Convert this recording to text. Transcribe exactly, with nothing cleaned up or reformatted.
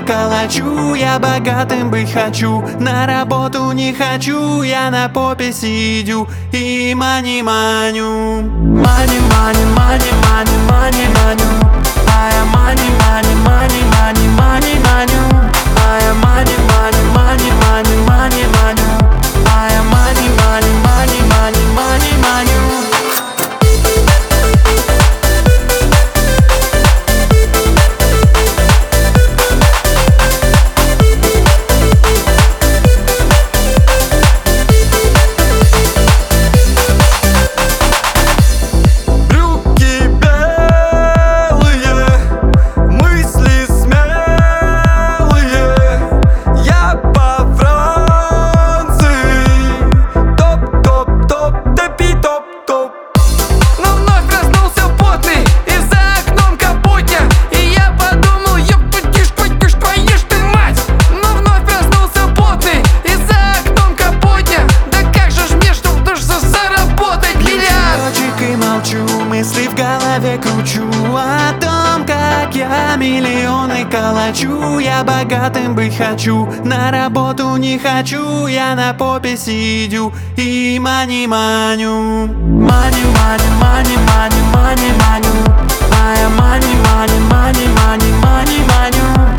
калачу. Я богатым быть хочу, на работу не хочу. Я на попе сидю и мани-маню. Мани-мани-мани-мани-мани-маню. Ая мани-мани-мани-мани-мани-маню. Ая мани-мани-мани-мани-мани-маню. Ая мани-мани-мани-мани-мани-маню. Мысли в голове кручу о том, как я миллионы калачу. Я богатым быть хочу, на работу не хочу. Я на попе сидю и мани-маню. Мани-мани-мани-мани-мани-маню. Ая мани-мани-мани-мани-мани-маню.